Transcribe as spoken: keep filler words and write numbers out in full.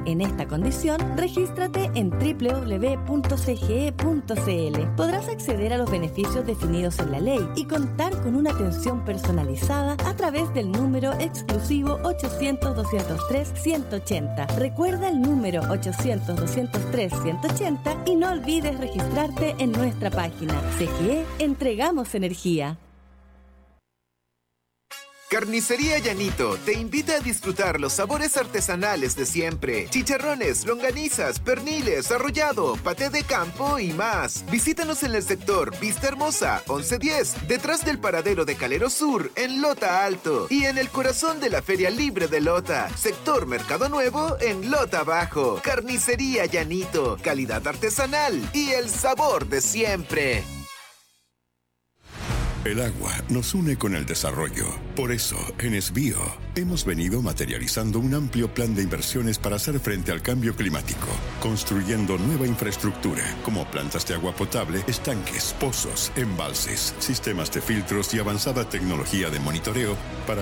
En esta condición, regístrate en doble u doble u doble u punto c g e punto c l. Podrás acceder a los beneficios definidos en la ley y contar con una atención personalizada a través del número exclusivo ochocientos, doscientos tres, ciento ochenta. Recuerda el número ochocientos, doscientos tres, ciento ochenta y no olvides registrarte en nuestra página. C G E, entregamos energía. Carnicería Llanito te invita a disfrutar los sabores artesanales de siempre. Chicharrones, longanizas, perniles, arrollado, paté de campo y más. Visítanos en el sector Vista Hermosa, once diez, detrás del paradero de Calero Sur, en Lota Alto. Y en el corazón de la Feria Libre de Lota, sector Mercado Nuevo, en Lota Bajo. Carnicería Llanito, calidad artesanal y el sabor de siempre. El agua nos une con el desarrollo. Por eso, en Esbío, hemos venido materializando un amplio plan de inversiones para hacer frente al cambio climático, construyendo nueva infraestructura, como plantas de agua potable, estanques, pozos, embalses, sistemas de filtros y avanzada tecnología de monitoreo para